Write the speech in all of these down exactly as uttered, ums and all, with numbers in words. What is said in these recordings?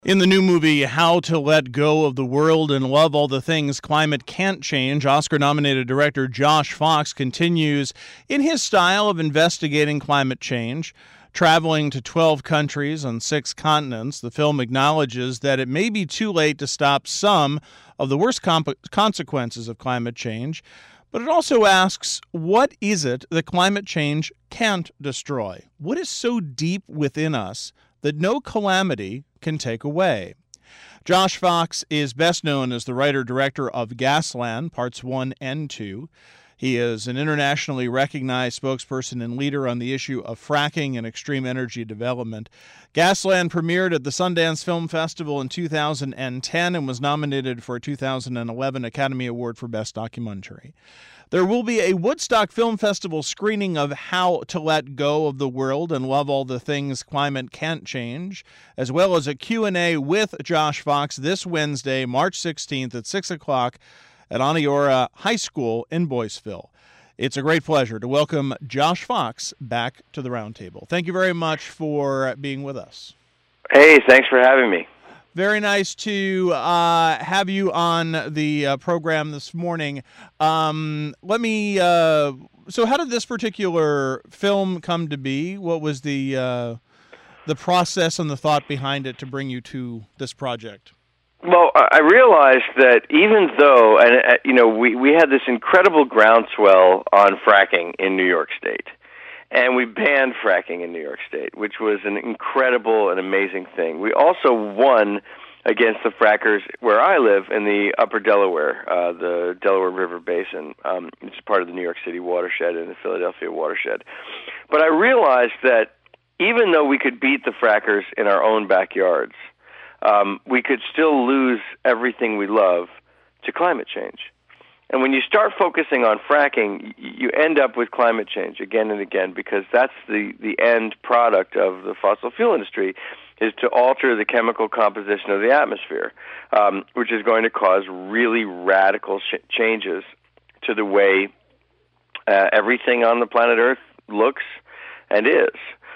In the new movie, How to Let Go of the World and Love All the Things Climate Can't Change, Oscar-nominated director Josh Fox continues in his style of investigating climate change. Traveling to twelve countries on six continents, the film acknowledges that it may be too late to stop some of the worst comp- consequences of climate change, but it also asks, what is it that climate change can't destroy? What is so deep within us that no calamity can take away? Josh Fox is best known as the writer-director of Gasland, Parts one and two. He is an internationally recognized spokesperson and leader on the issue of fracking and extreme energy development. Gasland premiered at the Sundance Film Festival in two thousand ten and was nominated for a two thousand eleven Academy Award for Best Documentary. There will be a Woodstock Film Festival screening of How to Let Go of the World and Love All the Things Climate Can't Change, as well as a Q and A with Josh Fox this Wednesday, March sixteenth at six o'clock at Aniora High School in Boyceville. It's a great pleasure to welcome Josh Fox back to the Roundtable. Thank you very much for being with us. Hey, thanks for having me. Very nice to uh, have you on the uh, program this morning. Um, let me. Uh, so, how did this particular film come to be? What was the uh, the process and the thought behind it to bring you to this project? Well, I realized that even though, and uh, you know, we we had this incredible groundswell on fracking in New York State. And we banned fracking in New York State, which was an incredible and amazing thing. We also won against the frackers where I live in the upper Delaware, uh, the Delaware River Basin. Um, it's part of the New York City watershed and the Philadelphia watershed. But I realized that even though we could beat the frackers in our own backyards, um, we could still lose everything we love to climate change. And when you start focusing on fracking, you end up with climate change again and again, because that's the, the end product of the fossil fuel industry, is to alter the chemical composition of the atmosphere, um, which is going to cause really radical sh- changes to the way uh, everything on the planet Earth looks and is.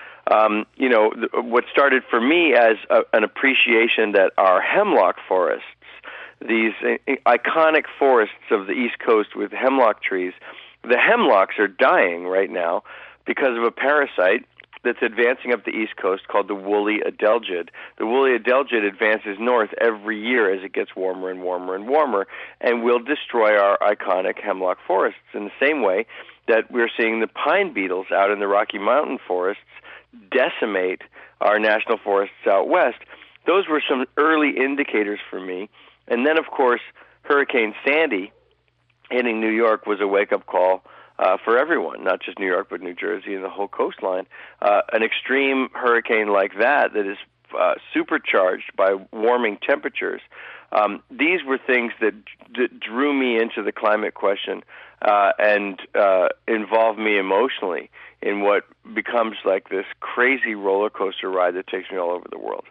Um, you know, th- what started for me as a, an appreciation that our hemlock forests, these iconic forests of the East Coast with hemlock trees, the hemlocks are dying right now because of a parasite that's advancing up the East Coast called the woolly adelgid. The woolly adelgid advances north every year as it gets warmer and warmer and warmer, and will destroy our iconic hemlock forests in the same way that we're seeing the pine beetles out in the Rocky Mountain forests decimate our national forests out west. Those were some early indicators for me. And then, of course, Hurricane Sandy hitting New York was a wake-up call uh, for everyone, not just New York, but New Jersey and the whole coastline. Uh, an extreme hurricane like that that is uh, supercharged by warming temperatures. Um, these were things that, that drew me into the climate question uh, and uh, involved me emotionally in what becomes like this crazy roller coaster ride that takes me all over the world.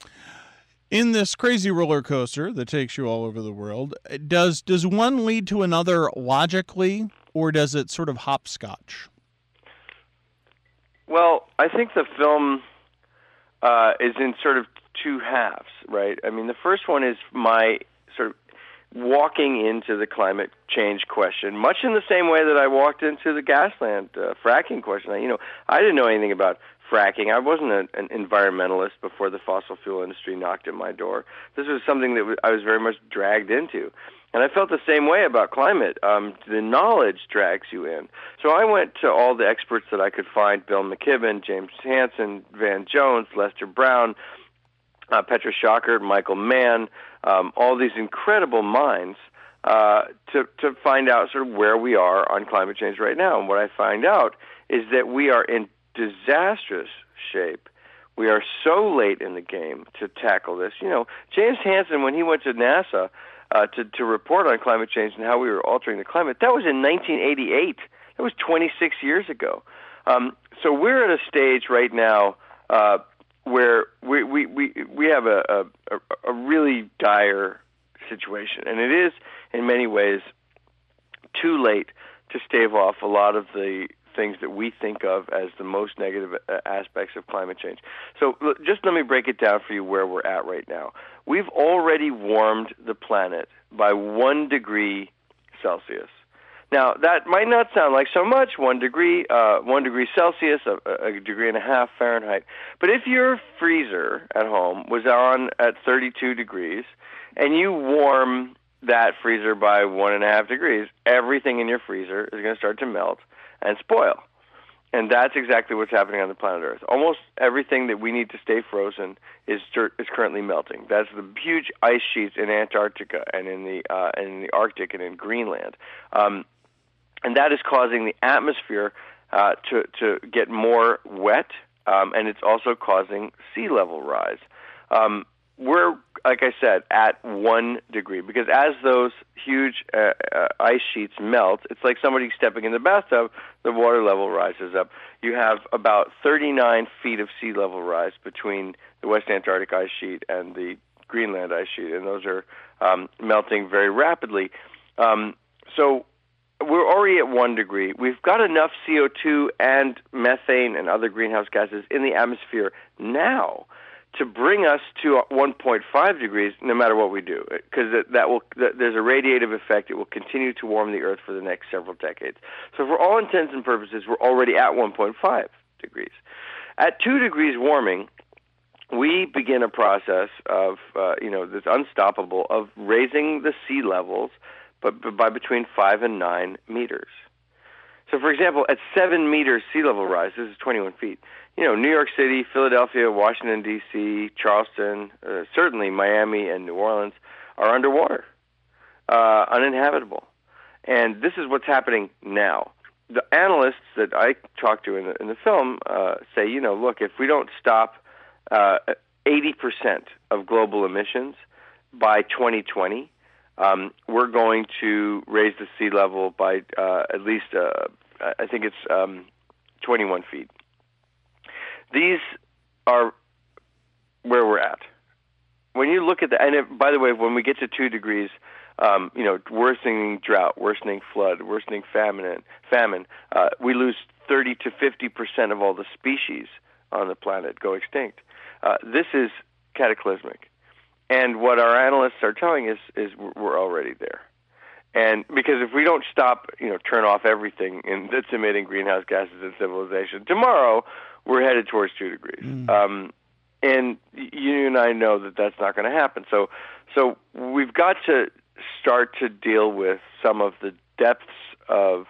In this crazy roller coaster that takes you all over the world, does does one lead to another logically, or does it sort of hopscotch? Well, I think the film uh, is in sort of two halves, right? I mean, the first one is my sort of walking into the climate change question, much in the same way that I walked into the Gasland uh, fracking question. You know, I didn't know anything about fracking. I wasn't a, an environmentalist before the fossil fuel industry knocked at my door. This was something that I was very much dragged into. And I felt the same way about climate. Um, the knowledge drags you in. So I went to all the experts that I could find, Bill McKibben, James Hansen, Van Jones, Lester Brown, uh, Petra Schockert, Michael Mann, um, all these incredible minds uh, to, to find out sort of where we are on climate change right now. And what I find out is that we are in disastrous shape. We are so late in the game to tackle this. You know, James Hansen, when he went to NASA uh, to, to report on climate change and how we were altering the climate, that was in nineteen eighty-eight. That was twenty-six years ago. Um, so we're at a stage right now uh, where we, we, we, we have a, a, a really dire situation. And it is, in many ways, too late to stave off a lot of the things that we think of as the most negative aspects of climate change. So just let me break it down for you where we're at right now. We've already warmed the planet by one degree Celsius. Now, that might not sound like so much, one degree, uh, one degree Celsius, a, a degree and a half Fahrenheit. But if your freezer at home was on at thirty-two degrees and you warm that freezer by one and a half degrees, everything in your freezer is going to start to melt and spoil. And that's exactly what's happening on the planet Earth. Almost everything that we need to stay frozen is is currently melting. That's the huge ice sheets in Antarctica and in the uh, in the Arctic and in Greenland. Um, And that is causing the atmosphere uh, to, to get more wet, um, and it's also causing sea level rise. Um, we're, like I said, at one degree, because as those huge uh, uh, ice sheets melt, it's like somebody stepping in the bathtub, the water level rises up. You have about thirty-nine feet of sea level rise between the West Antarctic ice sheet and the Greenland ice sheet, and those are um, melting very rapidly. Um, so we're already at one degree. We've got enough C O two and methane and other greenhouse gases in the atmosphere now to bring us to one point five degrees no matter what we do, because that, that will that, there's a radiative effect. It will continue to warm the Earth for the next several decades. So for all intents and purposes, we're already at one point five degrees. At two degrees warming, we begin a process of, uh, you know, this unstoppable of raising the sea levels but by between five and nine meters. So, for example, at seven meters sea level rise, this is twenty-one feet, you know, New York City, Philadelphia, Washington, D C, Charleston, uh, certainly Miami and New Orleans are underwater, uh, uninhabitable. And this is what's happening now. The analysts that I talked to in the, in the film uh, say, you know, look, if we don't stop uh, eighty percent of global emissions by twenty twenty, Um, we're going to raise the sea level by uh, at least, uh, I think it's um, twenty-one feet. These are where we're at. When you look at the, and it, by the way, when we get to two degrees, um, you know, worsening drought, worsening flood, worsening famine, famine, uh, we lose thirty to fifty percent of all the species on the planet go extinct. Uh, this is cataclysmic. And what our analysts are telling us is we're already there. And because if we don't stop, you know, turn off everything in, that's emitting greenhouse gases in civilization, tomorrow we're headed towards two degrees. Mm. Um, and you and I know that that's not going to happen. So, so we've got to start to deal with some of the depths of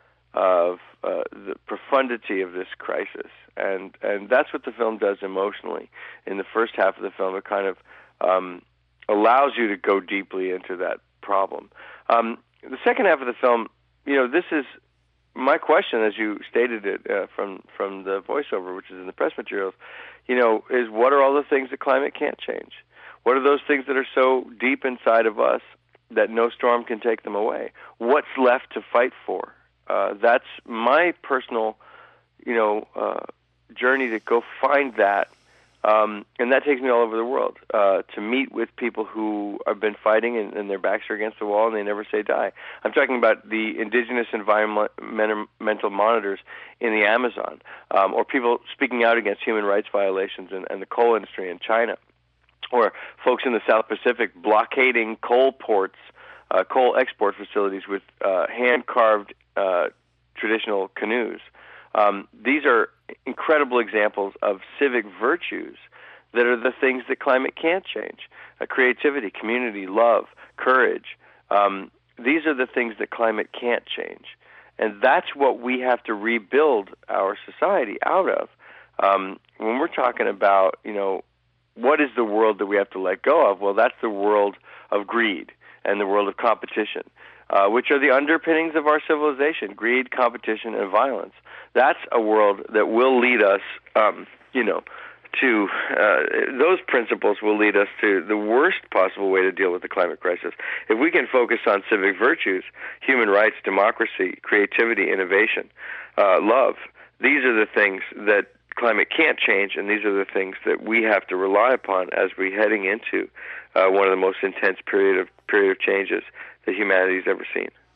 of uh, the profundity of this crisis, and and that's what the film does emotionally. In the first half of the film, it kind of Um, allows you to go deeply into that problem. Um, the second half of the film, you know, this is my question, as you stated it uh, from from the voiceover, which is in the press materials. You know, is what are all the things that climate can't change? What are those things that are so deep inside of us that no storm can take them away? What's left to fight for? Uh, that's my personal, you know, uh, journey to go find that. Um, and that takes me all over the world uh, to meet with people who have been fighting and, and their backs are against the wall and they never say die. I'm talking about the indigenous environmental monitors in the Amazon, um, or people speaking out against human rights violations and, and the coal industry in China, or folks in the South Pacific blockading coal ports, uh, coal export facilities with uh, hand-carved uh, traditional canoes. Um, these are incredible examples of civic virtues that are the things that climate can't change. Uh, creativity, community, love, courage. Um, these are the things that climate can't change. And that's what we have to rebuild our society out of. Um, when we're talking about, you know, what is the world that we have to let go of? Well, that's the world of greed and the world of competition, uh, which are the underpinnings of our civilization: greed, competition, and violence. That's a world that will lead us, um, you know, to uh, those principles will lead us to the worst possible way to deal with the climate crisis. If we can focus on civic virtues, human rights, democracy, creativity, innovation, uh, love, these are the things that climate can't change, and these are the things that we have to rely upon as we're heading into uh, one of the most intense period of period of changes that humanity's ever seen.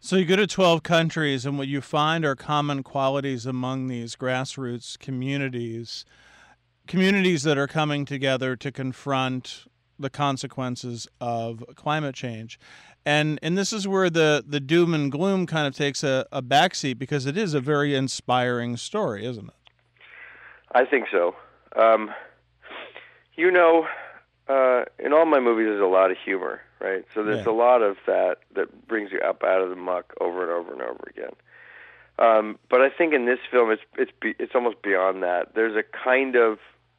So you go to twelve countries, and what you find are common qualities among these grassroots communities, communities that are coming together to confront the consequences of climate change. And and this is where the, the doom and gloom kind of takes a, a backseat, because it is a very inspiring story, isn't it? I think so. Um, you know, uh, in all my movies, there's a lot of humor, right? So there's Yeah. a lot of that that brings you up out of the muck over and over and over again. Um, but I think in this film, it's it's be, it's almost beyond that. There's a kind of,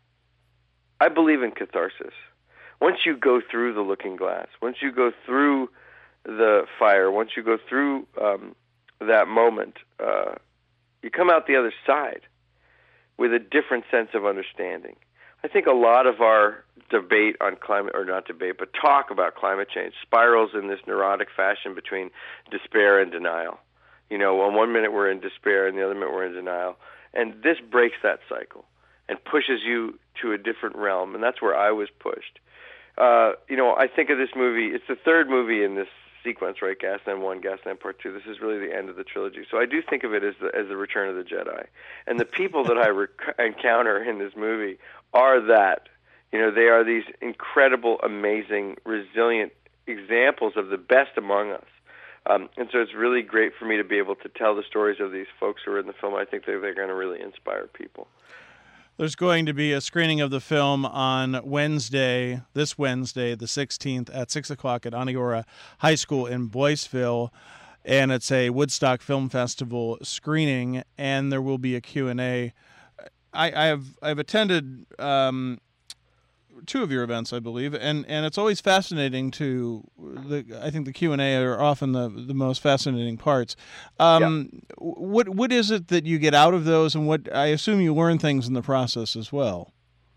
I believe in catharsis. Once you go through the looking glass, once you go through the fire, once you go through um, that moment, uh, you come out the other side with a different sense of understanding. I think a lot of our debate on climate, or not debate, but talk about climate change spirals in this neurotic fashion between despair and denial. You know, on one minute we're in despair and the other minute we're in denial. And this breaks that cycle and pushes you to a different realm, and that's where I was pushed. Uh, you know, I think of this movie, it's the third movie in this sequence, right? Gasland one, Gasland Part two. This is really the end of the trilogy. So I do think of it as the, as the Return of the Jedi. And the people that I rec- encounter in this movie are that. You know, they are these incredible, amazing, resilient examples of the best among us. Um, and so it's really great for me to be able to tell the stories of these folks who are in the film. I think they're, they're going to really inspire people. There's going to be a screening of the film on Wednesday, this Wednesday, the sixteenth, at six o'clock at Aniora High School in Boyceville. And it's a Woodstock Film Festival screening, and there will be a Q and A. I, I have I've attended um, two of your events, I believe, and, and it's always fascinating to the. I think the Q and A are often the the most fascinating parts. Um, yeah. What what is it that you get out of those, and what I assume you learn things in the process as well?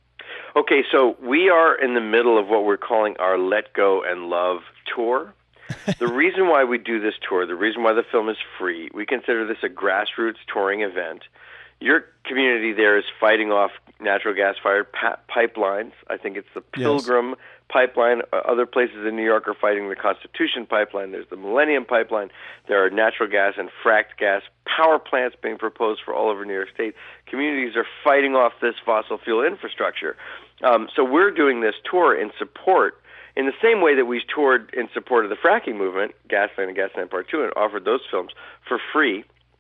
Okay, so we are in the middle of what we're calling our Let Go and Love tour. The reason why we do this tour, the reason why the film is free, we consider this a grassroots touring event. Your community there is fighting off natural gas-fired pa- pipelines. I think it's the Pilgrim yes. pipeline. Uh, other places in New York are fighting the Constitution pipeline. There's the Millennium pipeline. There are natural gas and fracked gas power plants being proposed for all over New York State. Communities are fighting off this fossil fuel infrastructure. Um, so we're doing this tour in support, in the same way that we toured in support of the fracking movement, Gasland and Gasland Part two, and offered those films for free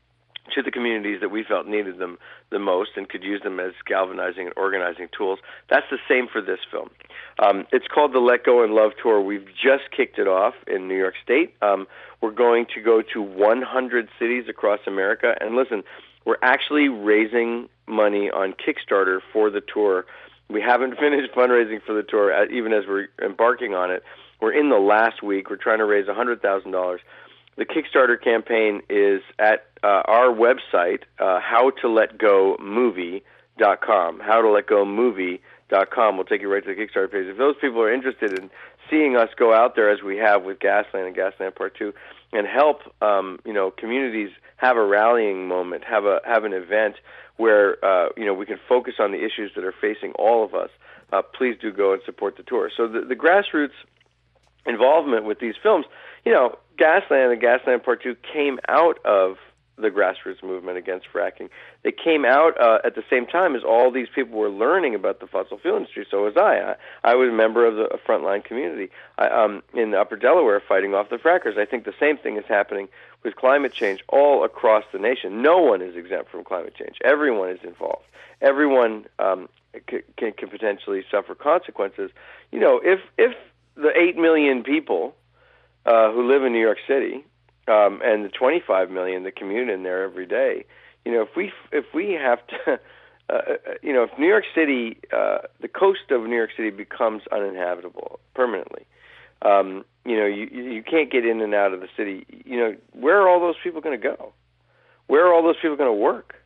to the communities that we felt needed them the most and could use them as galvanizing and organizing tools. That's the same for this film. Um, it's called the Let Go and Love Tour. We've just kicked it off in New York State. Um, we're going to go to one hundred cities across America. And listen, we're actually raising money on Kickstarter for the tour. We haven't finished fundraising for the tour, even as we're embarking on it. We're in the last week. We're trying to raise one hundred thousand dollars. The Kickstarter campaign is at uh, our website, uh, how to let go movie dot com. how to let go movie dot com will take you right to the Kickstarter page. If those people are interested in seeing us go out there as we have with Gasland and Gasland Part two and help um, you know, communities have a rallying moment, have a have an event where uh, you know, we can focus on the issues that are facing all of us, uh, please do go and support the tour. So the, the grassroots involvement with these films, you know, Gasland and Gasland Part two came out of the grassroots movement against fracking. They came out uh, at the same time as all these people were learning about the fossil fuel industry. So was I. I, I was a member of the a frontline community I, um, in Upper Delaware fighting off the frackers. I think the same thing is happening with climate change all across the nation. No one is exempt from climate change. Everyone is involved. Everyone um, c- can, can potentially suffer consequences. You know, if if the eight million people uh, who live in New York City um, and the twenty-five million that commute in there every day, you know, if we if we have to, uh, you know, if New York City, uh, the coast of New York City becomes uninhabitable permanently, um, you know, you you can't get in and out of the city. You know, where are all those people going to go? Where are all those people going to work?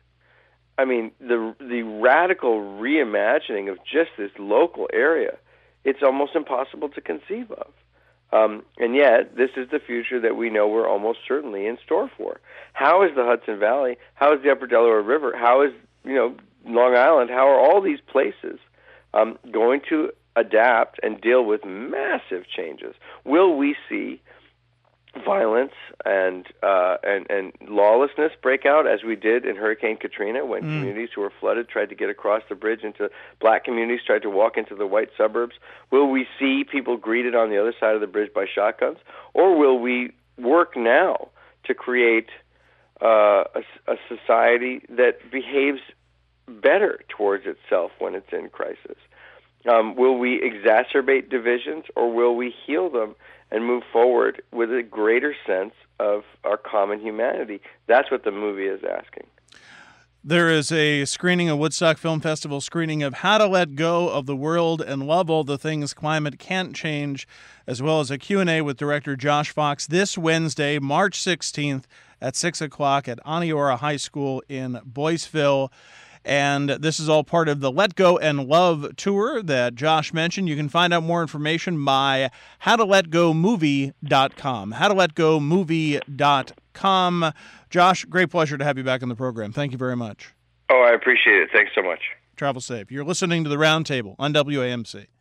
I mean, the the radical reimagining of just this local area, it's almost impossible to conceive of. Um, and yet, this is the future that we know we're almost certainly in store for. How is the Hudson Valley? How is the Upper Delaware River? How is, you know, Long Island? How are all these places um, going to adapt and deal with massive changes? Will we see violence and uh, and and lawlessness break out, as we did in Hurricane Katrina, when mm. communities who were flooded tried to get across the bridge into black communities, tried to walk into the white suburbs? Will we see people greeted on the other side of the bridge by shotguns, or will we work now to create uh, a, a society that behaves better towards itself when it's in crisis? Um, will we exacerbate divisions, or will we heal them and move forward with a greater sense of our common humanity? That's what the movie is asking. There is a screening, a Woodstock Film Festival screening of How to Let Go of the World and Love All the Things Climate Can't Change, as well as a Q and A with director Josh Fox this Wednesday, March sixteenth at six o'clock at Aniora High School in Boyceville. And this is all part of the Let Go and Love tour that Josh mentioned. You can find out more information by how to let go movie dot com. how to let go movie dot com. Josh, great pleasure to have you back on the program. Thank you very much. Oh, I appreciate it. Thanks so much. Travel safe. You're listening to The Roundtable on W A M C.